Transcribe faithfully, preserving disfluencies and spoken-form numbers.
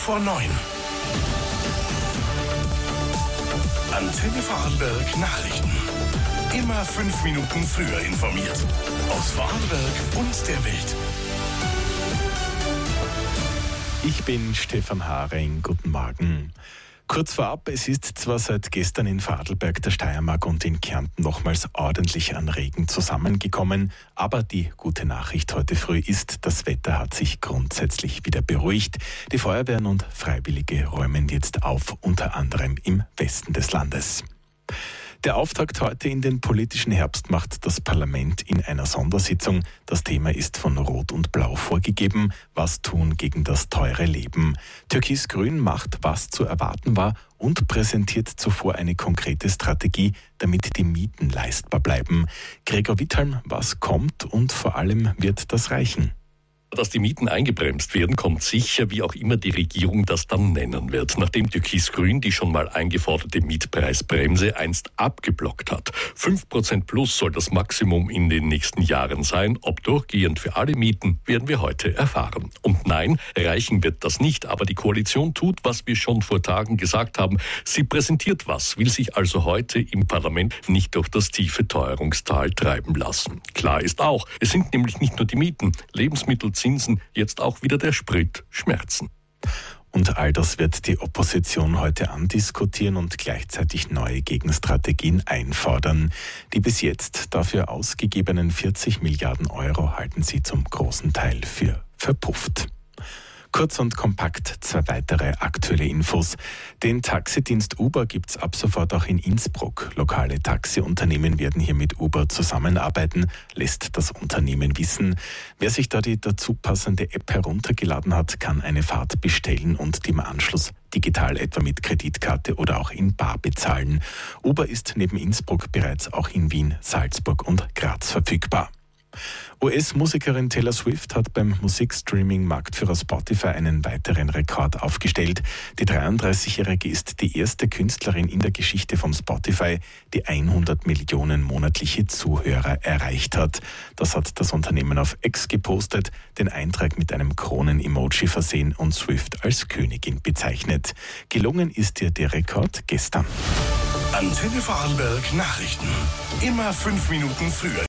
vor neun. Antenne Vorarlberg Nachrichten. Immer fünf Minuten früher informiert. Aus Vorarlberg und der Welt. Ich bin Stefan Haring. Guten Morgen. Kurz vorab, es ist zwar seit gestern in Vorarlberg, der Steiermark und in Kärnten nochmals ordentlich an Regen zusammengekommen, aber die gute Nachricht heute früh ist, das Wetter hat sich grundsätzlich wieder beruhigt. Die Feuerwehren und Freiwillige räumen jetzt auf, unter anderem im Westen des Landes. Der Auftakt heute in den politischen Herbst macht das Parlament in einer Sondersitzung. Das Thema ist von Rot und Blau vorgegeben. Was tun gegen das teure Leben? Türkis-Grün macht, was zu erwarten war und präsentiert zuvor eine konkrete Strategie, damit die Mieten leistbar bleiben. Gregor Withalm, was kommt und vor allem wird das reichen? Dass die Mieten eingebremst werden, kommt sicher, wie auch immer die Regierung das dann nennen wird. Nachdem Türkis-Grün die schon mal eingeforderte Mietpreisbremse einst abgeblockt hat. fünf Prozent plus soll das Maximum in den nächsten Jahren sein. Ob durchgehend für alle Mieten, werden wir heute erfahren. Und nein, reichen wird das nicht. Aber die Koalition tut, was wir schon vor Tagen gesagt haben. Sie präsentiert was, will sich also heute im Parlament nicht durch das tiefe Teuerungstal treiben lassen. Klar ist auch, es sind nämlich nicht nur die Mieten, Lebensmittel, Zinsen, jetzt auch wieder der Sprit schmerzen. Und all das wird die Opposition heute andiskutieren und gleichzeitig neue Gegenstrategien einfordern. Die bis jetzt dafür ausgegebenen vierzig Milliarden Euro halten sie zum großen Teil für verpufft. Kurz und kompakt zwei weitere aktuelle Infos. Den Taxidienst Uber gibt es ab sofort auch in Innsbruck. Lokale Taxiunternehmen werden hier mit Uber zusammenarbeiten, lässt das Unternehmen wissen. Wer sich da die dazu passende App heruntergeladen hat, kann eine Fahrt bestellen und die im Anschluss digital etwa mit Kreditkarte oder auch in Bar bezahlen. Uber ist neben Innsbruck bereits auch in Wien, Salzburg und Graz verfügbar. U S-Musikerin Taylor Swift hat beim Musikstreaming-Marktführer Spotify einen weiteren Rekord aufgestellt. Die dreiunddreißigjährige ist die erste Künstlerin in der Geschichte von Spotify, die hundert Millionen monatliche Zuhörer erreicht hat. Das hat das Unternehmen auf X gepostet, den Eintrag mit einem Kronen-Emoji versehen und Swift als Königin bezeichnet. Gelungen ist ihr der Rekord gestern. Antenne Vorarlberg Nachrichten. Immer fünf Minuten früher.